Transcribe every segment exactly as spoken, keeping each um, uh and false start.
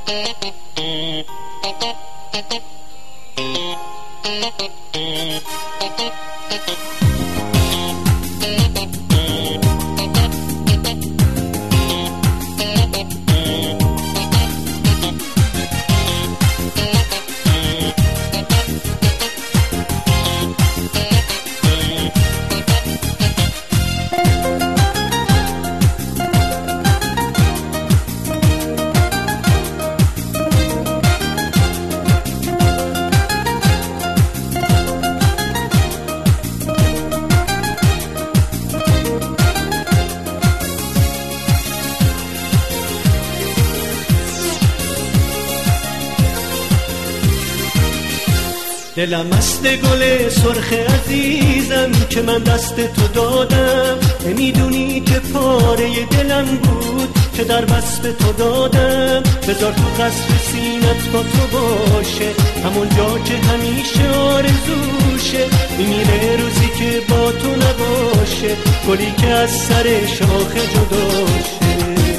دلم مست گل سرخ عزیزم که من دست تو دادم، نمیدونی که پاره دلم بود که در وصف تو دادم. بذار تو قصر سینت با تو باشه، همون جا که همیشه آرزوشه. میمیره روزی که با تو نباشه، گلی که از سر شاخه جداشه.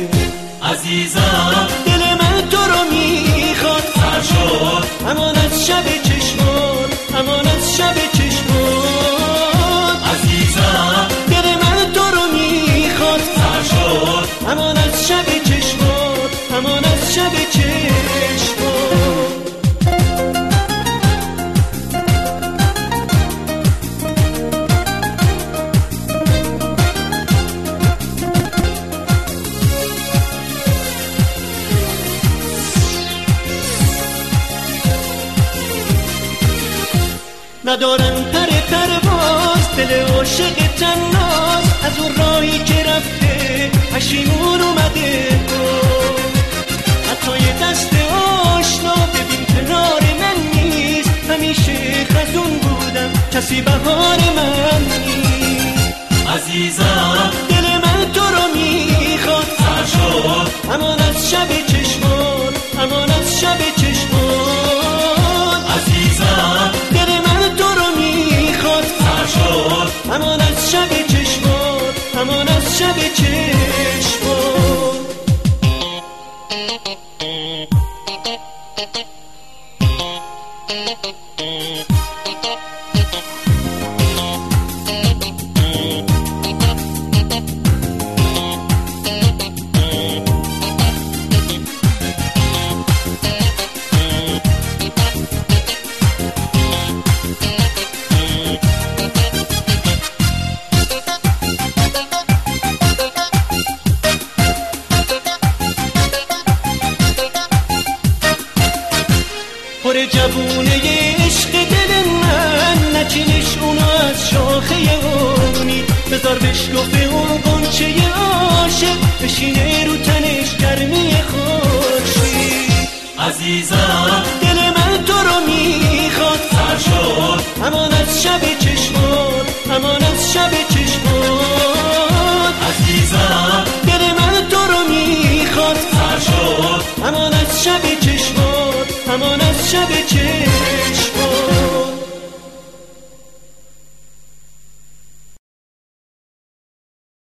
عزیزم دل من تو رو میخواد، سر شد همان از شب چشمان، همان از شب چشمان. عزیزم دل من تو رو میخواد، سر شد همان از شب چشمان، همان از شب چشمان. ندارن پر پرواز دل عاشق تناز، از اون راهی که رفته پشیمون اومده. تو حتی یه دست آشنا ببین کنار من نیست، همیشه خزون بودم کسی بهار من نیست. عزیزم دل من تو رو میخواد، سر شد همان از شب چشمان، همان از شب چشمان. عزیزم دل من تو رو میخواد، سر شد همان از شب چشمان، همان از شب چشمان. پر جوونه عشق دل من، نچینش اونو از شاخه امید. بذار بشکفه اون غنچه عاشق، بشینه رو تنش گرمی خورشید. عزیزم دل من تو رو میخواد، سر شد همان از شب چشمان، همان از شب چشمان. عزیزم دل من تو رو میخواد، سر شد همان از شب چشمان، همان از شب چشمان.